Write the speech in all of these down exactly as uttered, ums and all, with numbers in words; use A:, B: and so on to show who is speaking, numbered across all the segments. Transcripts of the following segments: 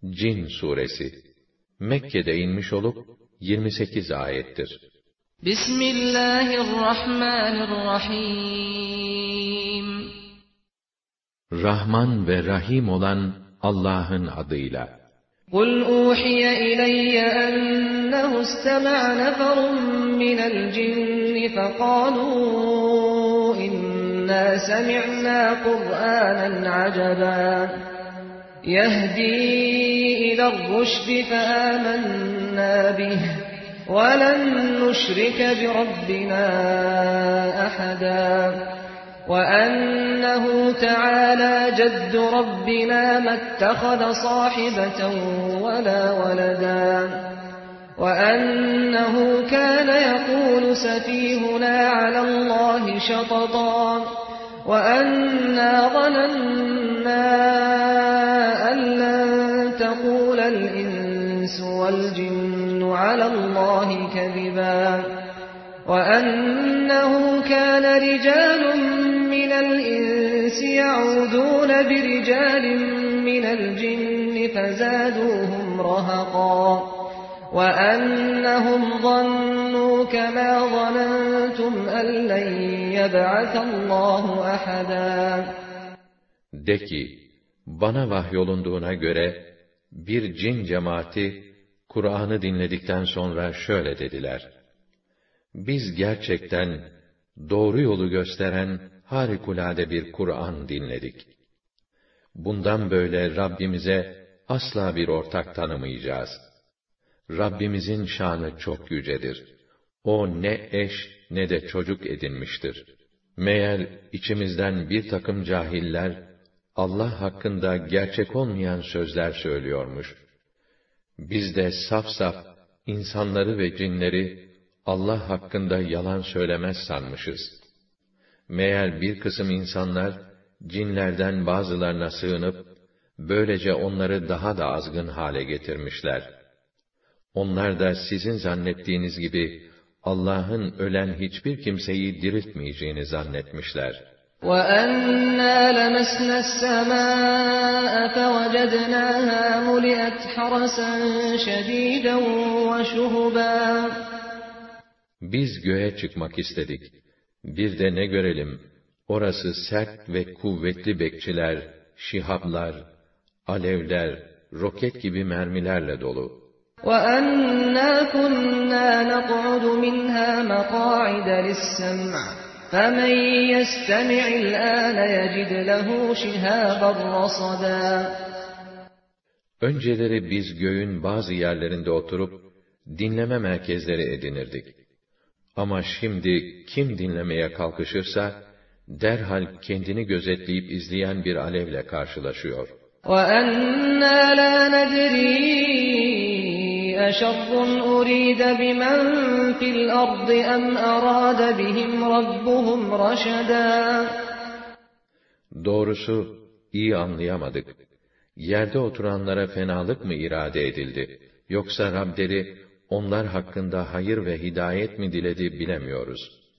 A: Cin Suresi Mekke'de inmiş olup yirmi sekiz ayettir.
B: Bismillahirrahmanirrahim.
A: Rahman ve Rahim olan Allah'ın adıyla.
B: Kul uhiye ileyye ennehu istema'a neferun minel cinni fekalu inna semi'na Kur'anen acaban yehdi iler rüşdi feâmennâ bih ve len nüşrike bi Rabbina ahada. وَأَنَّهُ تَعَالَى جَدُّ رَبِّنَا مَا اتَّخَذَ صَاحِبَةً وَلَا وَلَدًا وَأَنَّهُ كَانَ يَقُولُ سَفِيهُنَا عَلَى اللَّهِ شَطَطًا وَأَنَّا ظَنَنَّا أَن لَّن تَقُولَ الْإِنسُ وَالْجِنُّ عَلَى اللَّهِ كَذِبًا وَأَنَّهُ كَانَ رِجَالٌ مِّنَ الْإِنسِ يَعُوذُونَ بِرِجَالٍ مِّنَ الْجِنِّ فَزَادُوهُمْ رَهَقًا وَأَنَّهُمْ ظَنُّوا كَمَا ظَنَنتُمْ أَن لَّن يَبْعَثَ اللَّهُ أَحَدًا.
A: De ki, bana vahyolunduğuna göre bir cin cemaati Kur'an'ı dinledikten sonra şöyle dediler: Biz gerçekten doğru yolu gösteren harikulade bir Kur'an dinledik. Bundan böyle Rabbimize asla bir ortak tanımayacağız. Rabbimizin şanı çok yücedir. O ne eş ne de çocuk edinmiştir. Meğer içimizden bir takım cahiller Allah hakkında gerçek olmayan sözler söylüyormuş. Biz de saf saf insanları ve cinleri Allah hakkında yalan söylemez sanmışız. Meğer bir kısım insanlar, cinlerden bazılarına sığınıp, böylece onları daha da azgın hale getirmişler. Onlar da sizin zannettiğiniz gibi, Allah'ın ölen hiçbir kimseyi diriltmeyeceğini zannetmişler.
B: وَأَنَّا لَمَسْنَا السَّمَاءَ فَوَجَدْنَاهَا مُلِئَتْ حَرَسًا شَدِيدًا وَشُهُبًا.
A: Biz göğe çıkmak istedik. Bir de ne görelim? Orası sert ve kuvvetli bekçiler, şihaplar, alevler, roket gibi mermilerle dolu.
B: وَأَنَّا كُنَّا نَقْعُدُ مِنْهَا مَقَاعِدَ لِلسَّمْعِ فَمَنْ يَسْتَمِعِ الْآنَ يَجِدْ لَهُ شِهَابًا رَصَدًا.
A: Önceleri biz göğün bazı yerlerinde oturup dinleme merkezleri edinirdik. Ama şimdi kim dinlemeye kalkışırsa, derhal kendini gözetleyip izleyen bir alevle karşılaşıyor.
B: وَأَنَّا لَا نَدْرِي أَشَرٌّ أُرِيدَ بِمَنْ فِي الْأَرْضِ أَمْ أَرَادَ بِهِمْ رَبُّهُمْ رَشَدًا.
A: Doğrusu iyi anlayamadık. Yerde oturanlara fenalık mı irade edildi, yoksa Rableri onlar hakkında hayır ve hidayet mi diledi bilemiyoruz.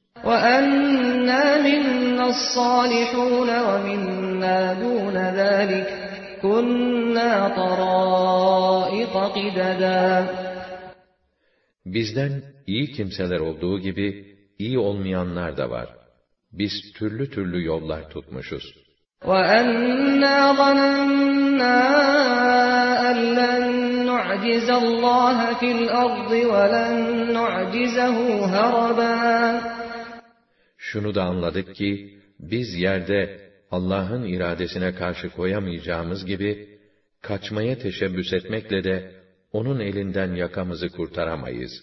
B: وَأَنَّا مِنَّا الصَّالِحُونَ وَمِنَّا دُونَ ذَلِكَ كُنَّا طَرَائِقَ قِدَدًا.
A: Bizden iyi kimseler olduğu gibi iyi olmayanlar da var. Biz türlü türlü yollar tutmuşuz.
B: وَأَنَّا ظَنَنَّا أَن لَّن نُّعْجِزَ اللَّهَ فِي الْأَرْضِ وَلَن نُّعْجِزَهُ هَرَبًا.
A: Şunu da anladık ki, biz yerde Allah'ın iradesine karşı koyamayacağımız gibi, kaçmaya teşebbüs etmekle de onun elinden yakamızı kurtaramayız.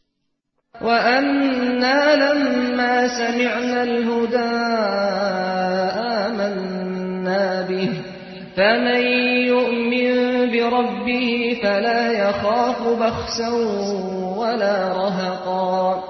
B: وَأَنَّا لَمَّا سَمِعْنَا الْهُدَىٰ آمَنَّا بِهِ فَمَن يُؤْمِن بِرَبِّهِ فَلَا يَخَافُ بَخْسًا وَلَا رَهَقًا.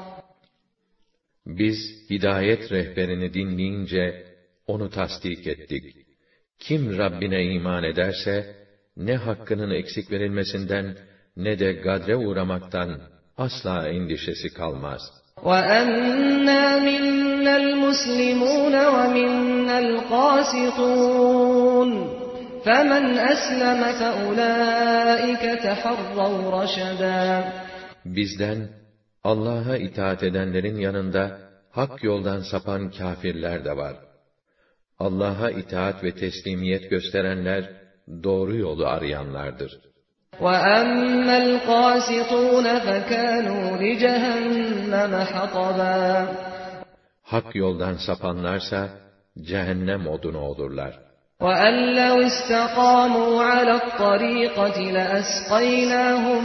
A: Biz hidayet rehberini dinleyince onu tasdik ettik. Kim Rabbine iman ederse, ne hakkının eksik verilmesinden ne de gadre uğramaktan asla endişesi kalmaz.
B: وَأَنَّا مِنَّا الْمُسْلِمُونَ وَمِنَّا الْقَاسِطُونَ فَمَنْ أَسْلَمَ فَأُولَٰئِكَ تَحَرَّوْا رَشَدًا.
A: Bizden Allah'a itaat edenlerin yanında hak yoldan sapan kâfirler de var. Allah'a itaat ve teslimiyet gösterenler doğru yolu arayanlardır.
B: وَأَمَّا الْقَاسِطُونَ فَكَانُوا لِجَهَنَّمَ حَطَبًا.
A: Hak yoldan sapanlarsa cehennem odunu olurlar.
B: وَأَنْ لَوْ اسْتَقَامُوا عَلَى الطَّرِيقَةِ لَأَسْقَيْنَاهُمْ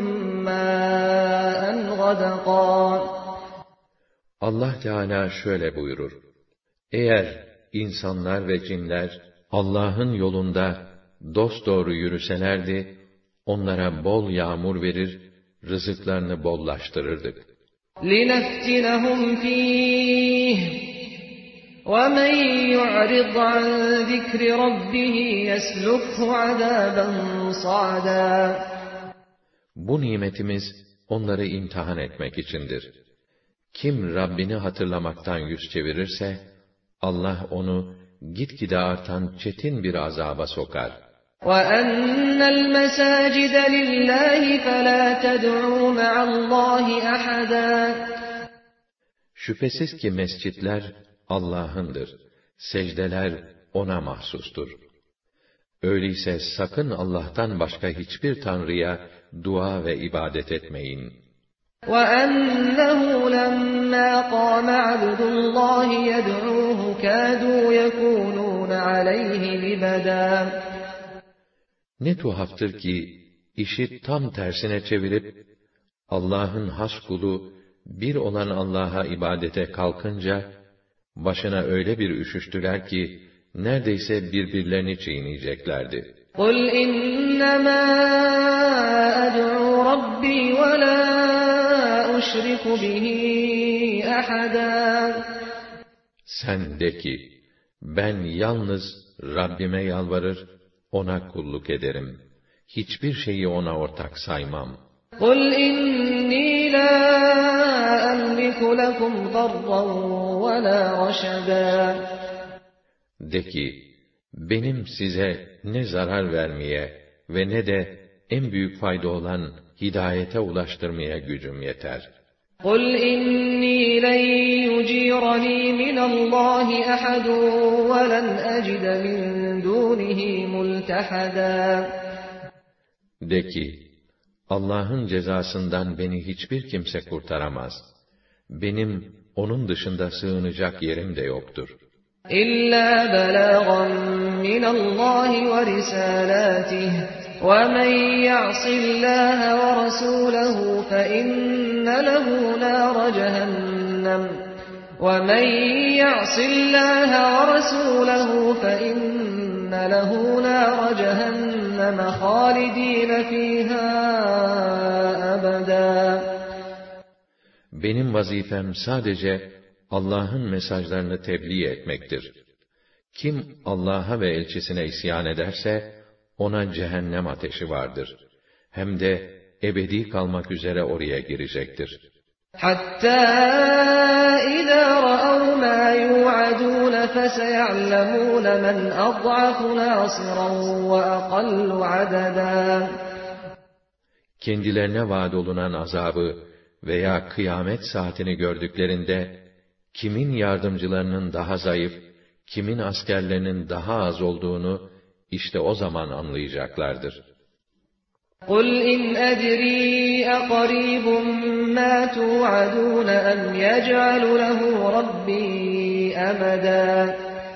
B: مَاءً غَدَقًا.
A: Allah Teala şöyle buyurur: Eğer insanlar ve cinler Allah'ın yolunda dosdoğru yürüselerdi, onlara bol yağmur verir, rızıklarını bollaştırırdık.
B: لِنَفْتِنَهُمْ فِيهِ وَمَنْ يُعْرِضْ عَنْ ذِكْرِ رَبِّهِ يَسْلُكْهُ عَذَابًا صَعَدًا.
A: Bu nimetimiz onları imtihan etmek içindir. Kim Rabbini hatırlamaktan yüz çevirirse, Allah onu gitgide artan çetin bir azaba sokar.
B: وَأَنَّ الْمَسَاجِدَ لِلَّهِ فَلَا تَدْعُوا مَعَ اللّٰهِ أَحَدًا.
A: Şüphesiz ki mescitler Allah'ındır. Secdeler ona mahsustur. Öyleyse sakın Allah'tan başka hiçbir tanrıya dua ve ibadet etmeyin.
B: وَأَنَّهُ لَمَّا قَامَ عَبْدُ اللّٰهِ يَدْعُوهُ كَادُوا يَكُونُونَ عَلَيْهِ لِبَدًا.
A: Ne tuhaftır ki, işi tam tersine çevirip, Allah'ın has kulu, bir olan Allah'a ibadete kalkınca, başına öyle bir üşüştüler ki, neredeyse birbirlerini çiğneyeceklerdi.
B: قُلْ إِنَّمَا أَدْعُو رَبِّي وَلَا أُشْرِكُ بِهِ أَحَدًا.
A: Sen de ki, ben yalnız Rabbime yalvarır, ona kulluk ederim. Hiçbir şeyi ona ortak saymam.
B: قُلْ إِنِّي لَا أَمْلِكُ لَكُمْ ضَرًّا وَلَا رَشَدًا.
A: De ki, benim size ne zarar vermeye ve ne de en büyük fayda olan hidayete ulaştırmaya gücüm yeter.
B: قُلْ إِنِّي لَنْ يُجِيرَنِي مِنَ اللّٰهِ أَحَدٌ وَلَنْ أَجِدَ مِنْ دُونِهِ مُلْتَحَدًا.
A: De ki, Allah'ın cezasından beni hiçbir kimse kurtaramaz. Benim onun dışında sığınacak yerim de yoktur.
B: إِلَّا بَلَاغًا مِنَ اللّٰهِ وَرِسَالَاتِهِ وَمَنْ يَعْصِ اللّٰهَ وَرَسُولَهُ فَإِنَّ لَهُ نَارَ جَهَنَّمَ وَمَنْ يَعْصِ اللّٰهَ وَرَسُولَهُ فَإِنَّ لَهُ نَارَ جَهَنَّمَ خَالِدِينَ فِيهَا أَبَدًا.
A: Benim vazifem sadece Allah'ın mesajlarını tebliğ etmektir. Kim Allah'a ve elçisine isyan ederse, ona cehennem ateşi vardır. Hem de ebedi kalmak üzere oraya girecektir.
B: حَتَّى إِذَا رَأَوْا مَا يُوعَدُونَ فَسَيَعْلَمُونَ مَنْ أَضْعَفُ نَاصِرًا وَأَقَلُّ عَدَدًا.
A: Kendilerine vaad olunan azabı veya kıyamet saatini gördüklerinde, kimin yardımcılarının daha zayıf, kimin askerlerinin daha az olduğunu, işte o zaman anlayacaklardır.
B: قُلْ إِنْ أَدْرِي أَقَرِيبٌ مَا تُوعَدُونَ أَمْ يَجْعَلُ لَهُ رَبِّي أَمَدًا.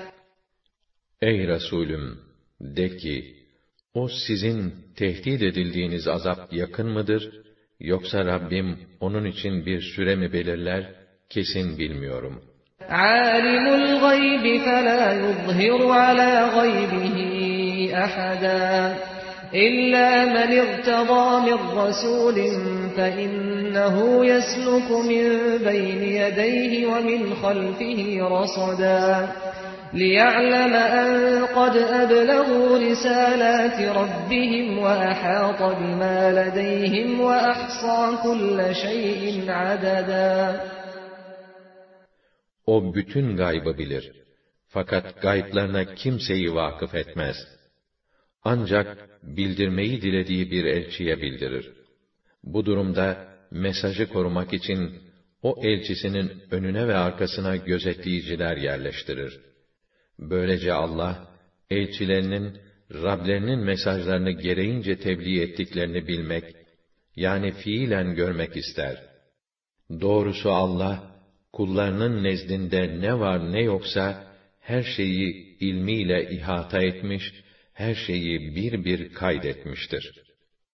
A: Ey Resulüm! De ki, o sizin tehdit edildiğiniz azap yakın mıdır? Yoksa Rabbim onun için bir süre mi belirler? Kesin bilmiyorum.
B: عَالِمُ الْغَيْبِ فَلَا يُظْهِرُ عَلَى غَيْبِهِ أَحَدًا إِلَّا مَنِ ارْتَضَىٰ مِنْ رَسُولٍ فَإِنَّهُ يَسْلُكُ مِنْ بَيْنِ يَدَيْهِ وَمِنْ خَلْفِهِ رَصَدًا لِيَعْلَمَ أَنْ قَدْ أَبْلَغُوا رِسَالَاتِ رَبِّهِمْ وَأَحَاطَ بِمَا لَدَيْهِمْ وَأَحْصَىٰ كُلَّ شَيْءٍ عَدَدًا.
A: O bütün gaybı bilir. Fakat gayblarına kimseyi vakıf etmez. ancak bildirmeyi dilediği bir elçiye bildirir. Bu durumda mesajı korumak için o elçisinin önüne ve arkasına gözetleyiciler yerleştirir. Böylece Allah, elçilerinin Rablerinin mesajlarını gereğince tebliğ ettiklerini bilmek, yani fiilen görmek ister. Doğrusu Allah, kullarının nezdinde ne var ne yoksa, her şeyi ilmiyle ihata etmiş, her şeyi bir bir kaydetmiştir.